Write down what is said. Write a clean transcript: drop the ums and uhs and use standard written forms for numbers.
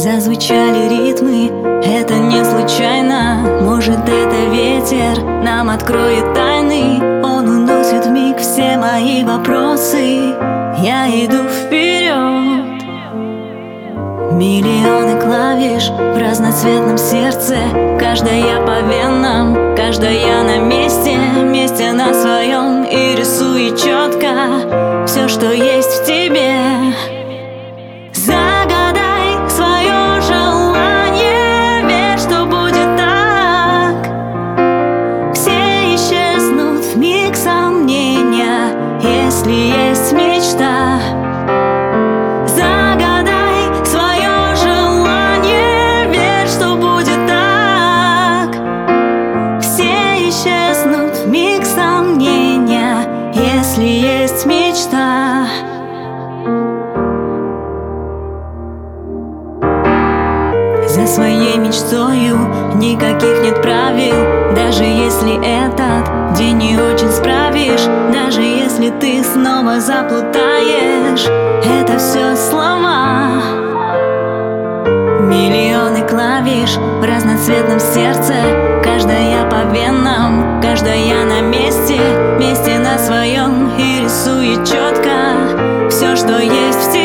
Зазвучали ритмы, это не случайно. Может, это ветер нам откроет тайны. Он уносит вмиг все мои вопросы. Я иду вперед. Миллионы клавиш в разноцветном сердце. Каждая по венам, каждая на месте. Месте на своем и рисует четко все, что есть в тебе. Если есть мечта, загадай свое желание, верь, что будет так. Все исчезнут вмиг сомнения, если есть мечта. За своей мечтою никаких нет правил. Даже если этот день не очень справишь, даже если ты снова заплутаешь, это все слова. Миллионы клавиш в разноцветном сердце. Каждая по венам, каждая на месте. Месте на своем и рисует четко все, что есть в тебе.